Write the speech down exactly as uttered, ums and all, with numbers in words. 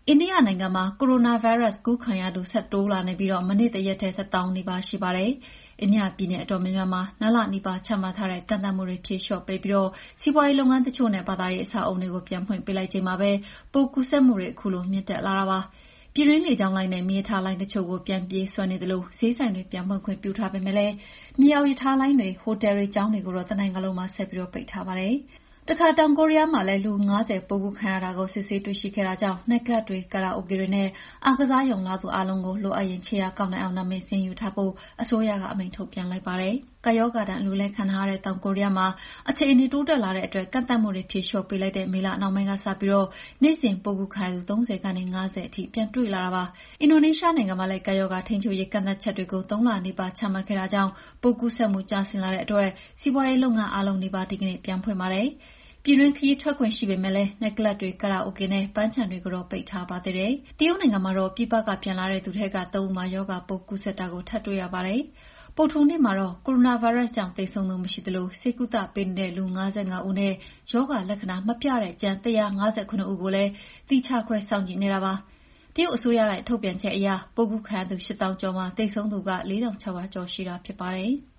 အိန္ဒိယနိုင်ငံမှာကိုရိုနာဗိုင်းရပ်စ်ကူးခံရသူဆက်တိုးလာနေပြီးမနေ့တရက်ထဲတစ်သောင်းနီးပါးရှိပါတယ်။အိန္ဒိယပြည်နယ်အတော်များများမှာ၂လနီးပါးချမှတ်ထားတဲ့ကန့်သတ်မှုတွေဖြေလျှော့ပေးပြီးစီးပွားရေးလုပ်ငန်းတချို့နဲ့ဘာသာရေးအဆောက်အအုံတွေကိုပြန်ဖွင့်ပေးလိုက်ချိန်မှာပဲပိုးကူးစက်မှုတွေခုလိုမြင့်တက်လာတာပါ။ပြည်တွင်းလေကြောင်းလိုင်းနဲ့မီးရထားလိုင်းတချို့ကိုပြန်ပြေးဆွဲနေသလိုဈေးဆိုင်တွေပြန်ဖွင့်ခွင့်ပြုထားပေမဲ့လည်းမြေအောက်ရထားလိုင်းတွေ၊ဟိုတယ်တွေ၊ကျောင်းတွေကိုတော့တနိုင်ငံလုံးမှာဆက်ပြီးပိတ်ထားပါတယ်။တခါတောင်ကိုရီးယားမှာလည်းလူ၅၀ပိုးကူးခံရတာကိုစစ်ဆေးတွေ့ရှိခဲ့တာကြောင့်နိုက်ကလပ်တွေ၊ကာရာအိုကေတွေနဲ့အားကစားရုံလာသူအားလုံးကိုလိုအပ်ရင်ခြေရာကောက်နိုင်အောင်နာမည်စာရင်းယူထားဖို့အစိုးရကအမိန့်ထုတ်ပြန်လိုက်ပါတယ်။ကပ်ရောဂါဒဏ်အလူးအလဲခံထားရတဲ့တောင်ကိုရီးယားမှာအခြေအနေတိုးတက်လာတဲ့အတွက်ကန့်သတ်မှုတွေဖြေလျှော့ပေးလိုက်တဲ့မေလနှောင်းပိုင်းကစပြီးနေ့စဉ်ပိုးကူးခံရသူသုံးဆယ်ကနေ၅ဆယ်ထိပြန်တွေ့လာတာပါ။အင်ဒိုနီးရှားနိုင်ငံမှာလည်းကပ်ရောဂါထိန်းချုပ်ရေးကန့်သတ်ချက်တွေကိုသုံးလနီးပါးချမှတ်ခဲ့တာကြောင့်ပိုးကူးစက်မှုကျဆင်းလာတဲ့အတွက်စီးပွားရေးလုပ်ငန်းအားလုံးနီးပါးဒီကနေ့ပြန်ဖွင့်ပါတယ်။ပြည်တွင်းခရီးထွက်ခွင့်ရှိပေမဲ့လည်းနိုက်ကလပ်တွေ၊ကာရာအိုကေနဲ့ပန်းခြံတွေကိုတော့ပိတ်ထားပါသေးတယ်။တရုတ်နိုင်ငံမှာတော့ပြည်ပကပြန်လာတဲ့သူထဲကသုံးဦးမှာရောဂါပိုးကူးစက်တာကိုထပ်တွေ့ရပါတယ်။ဗုဒ္ဓဟူးနေ့မှာတော့ကိုရိုနာဗိုင်းရပ်စ်ကြောင့်သေဆုံးသူမရှိသလိုဆေးကုသပေးနေတဲ့လူ၅၅ဦးနဲ့ရောဂါလက္ခဏာမပြတဲ့ကျန်၁၅၇ဦးကိုလည်းသီးခြားခွဲစောင့်ကြည့်နေတာပါ။တရုတ်အစိုးရရဲ့ထုတ်ပြန်ချက်အရပိုးကူးခံရသူ၈သောင်းကျော်မှာသေဆုံးသူက၄ထောင်၆ရာကျော်ရှိတာဖြစ်ပါတယ်။